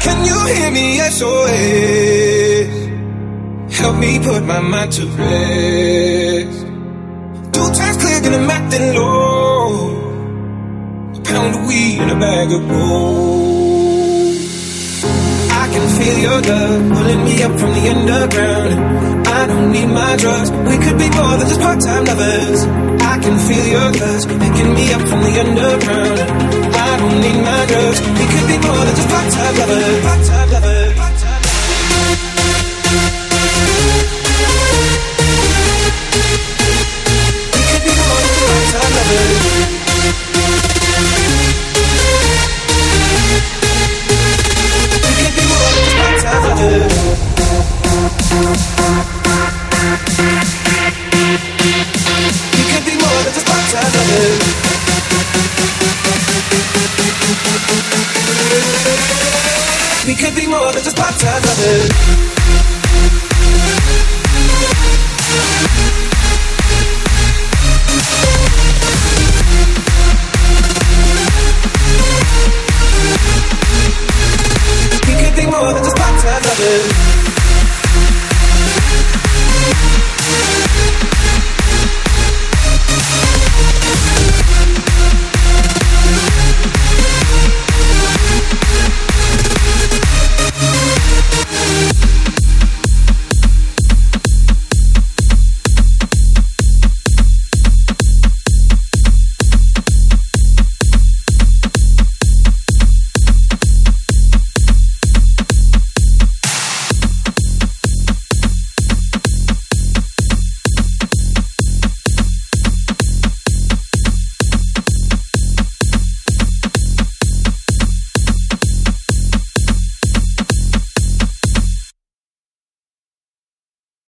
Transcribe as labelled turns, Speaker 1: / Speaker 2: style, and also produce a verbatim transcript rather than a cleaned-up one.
Speaker 1: Can you hear me? S O S. Help me put my mind to rest. Two times clear, gonna map then low. A pound of weed and a bag of gold. I can feel your love pulling me up from the underground. I don't need my drugs. We could be more than just part-time lovers. I can feel your lust picking me up from the underground. I don't need my drugs. We could be more than just part-time lovers. Part-time lovers. Part-time lovers. We could be more than just part-time lovers. We could be more than just part-time lovers. We could be more than just part-time lovers. We could be more than just part-time lovers. We could be more than just part-time lovers.